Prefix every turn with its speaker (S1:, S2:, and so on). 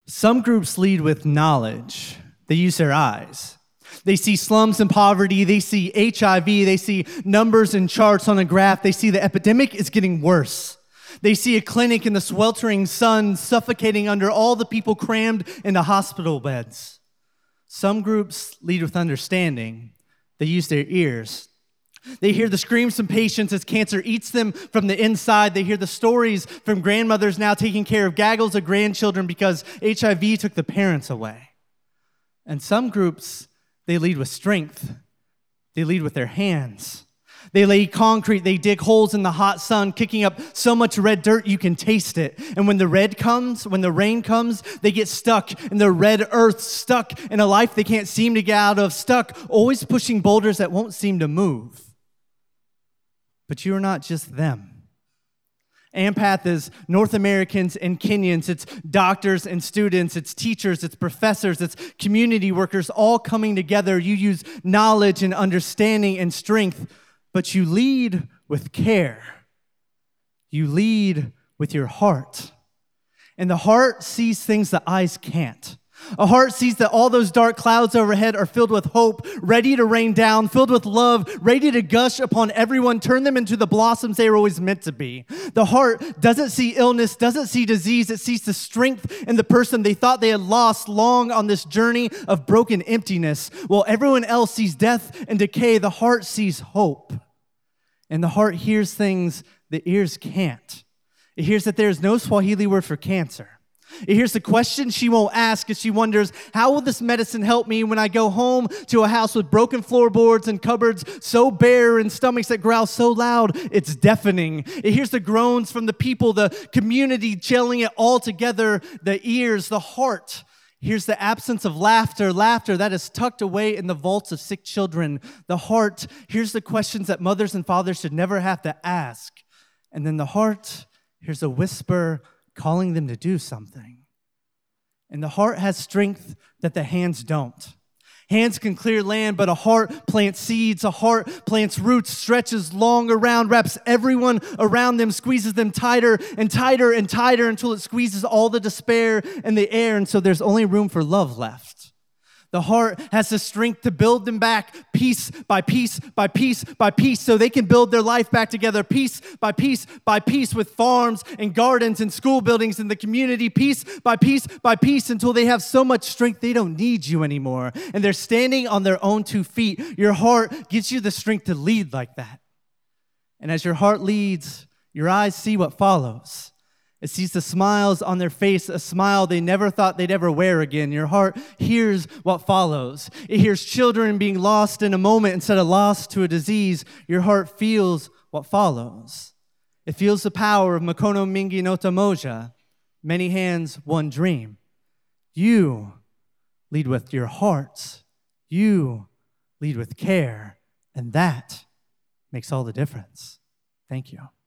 S1: Some groups lead with knowledge. They use their eyes. They see slums and poverty. They see HIV. They see numbers and charts on a graph. They see the epidemic is getting worse. They see a clinic in the sweltering sun suffocating under all the people crammed into hospital beds. Some groups lead with understanding. They use their ears. They hear the screams from patients as cancer eats them from the inside. They hear the stories from grandmothers now taking care of gaggles of grandchildren because HIV took the parents away. And some groups, they lead with strength. They lead with their hands. They lay concrete. They dig holes in the hot sun, kicking up so much red dirt you can taste it. And when the rain comes, they get stuck in the red earth, stuck in a life they can't seem to get out of, stuck always pushing boulders that won't seem to move. But you are not just them. AMPATH is North Americans and Kenyans. It's doctors and students. It's teachers. It's professors. It's community workers all coming together. You use knowledge and understanding and strength, but you lead with care. You lead with your heart. And the heart sees things the eyes can't. A heart sees that all those dark clouds overhead are filled with hope, ready to rain down, filled with love, ready to gush upon everyone, turn them into the blossoms they were always meant to be. The heart doesn't see illness, doesn't see disease. It sees the strength in the person they thought they had lost long on this journey of broken emptiness. While everyone else sees death and decay, the heart sees hope. And the heart hears things the ears can't. It hears that there is no Swahili word for cancer. It hears the question she won't ask as she wonders, how will this medicine help me when I go home to a house with broken floorboards and cupboards so bare and stomachs that growl so loud it's deafening? It hears the groans from the people, the community gelling it all together. The ears, the heart hears the absence of laughter that is tucked away in the vaults of sick children. The heart hears the questions that mothers and fathers should never have to ask. And then the heart hears a whisper calling them to do something. And the heart has strength that the hands don't. Hands can clear land, but a heart plants seeds. A heart plants roots, stretches long around, wraps everyone around them, squeezes them tighter and tighter and tighter until it squeezes all the despair in the air, and so there's only room for love left. The heart has the strength to build them back piece by piece by piece by piece so they can build their life back together piece by piece by piece with farms and gardens and school buildings in the community piece by piece until they have so much strength they don't need you anymore and they're standing on their own 2 feet. Your heart gives you the strength to lead like that. And as your heart leads, your eyes see what follows. It sees the smiles on their face, a smile they never thought they'd ever wear again. Your heart hears what follows. It hears children being lost in a moment instead of lost to a disease. Your heart feels what follows. It feels the power of Makono Mingi no Tamoja, many hands, one dream. You lead with your hearts. You lead with care, and that makes all the difference. Thank you.